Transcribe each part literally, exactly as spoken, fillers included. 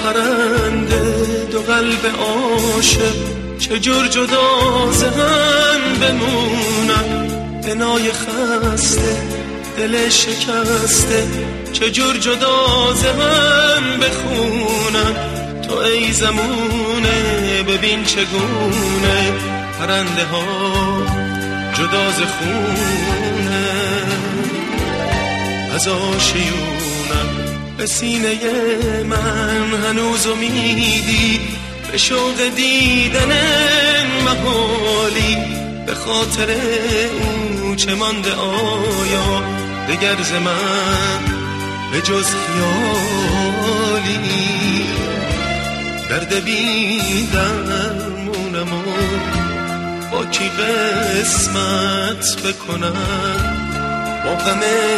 پرنده دو قلب عاشق چجور جدا ز هم بمونن، بنای خسته دل شکسته چجور جدا ز هم بخونن. تو ای زمونه ببین چگونه پرنده ها جدا ز خونه از آشیونم. به سینه من هنوز امیدی به شوق دیدن محالی، به خاطر او چه مانده آیا دگر ز من به جز خیالی. درد بی درمونم و با کی قسمت بکنم، با غم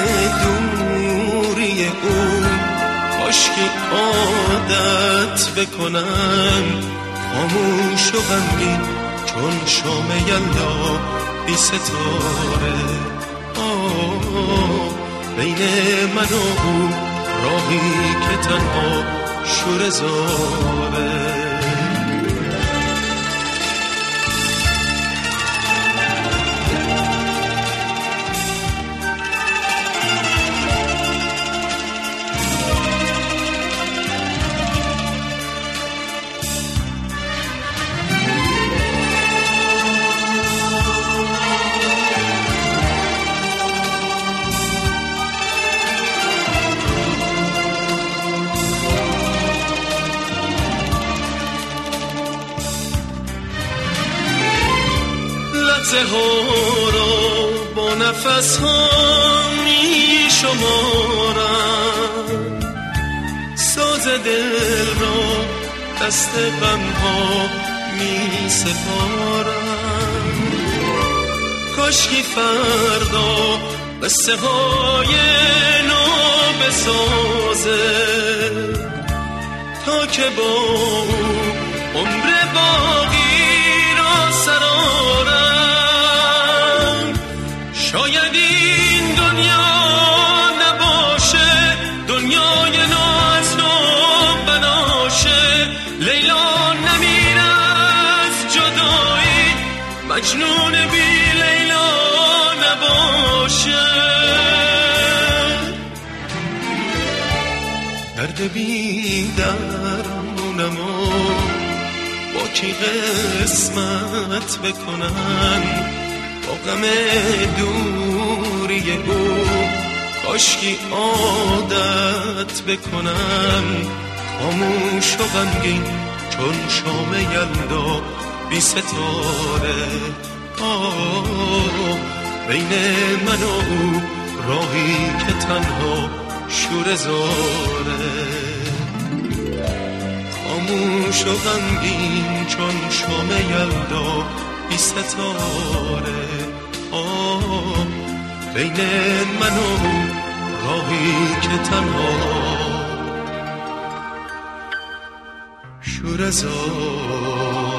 دوری او کاشکی عادت بکنم. خاموش و غمگین چون شام یلدا بی ستاره، آه بین من و او راهی که تنها شوره زاره. لحظه ها را با نفس ها می شمارم، ساز دل را دست غم ها می سپارم. کاشکی فردا قصه های نو بسازه تا که با او عمر باقی را سرارم. شاید این دنیا نباشه دنیای نو از نو بناشه، لیلا نمیره از جدایی، مجنون بی لیلا نباشه. درد بی درمونم و با کی قسمت بکنم، با غم دوری او کاشکی عادت بکنم. خاموش و غمگین چون شام یلدا بی ستاره، آه بین من و او راهی که تنها شوره زاره. خاموش و غمگین چون شام یلدا بی ستاره، آه بین من و راهی که تنها شوره زاره.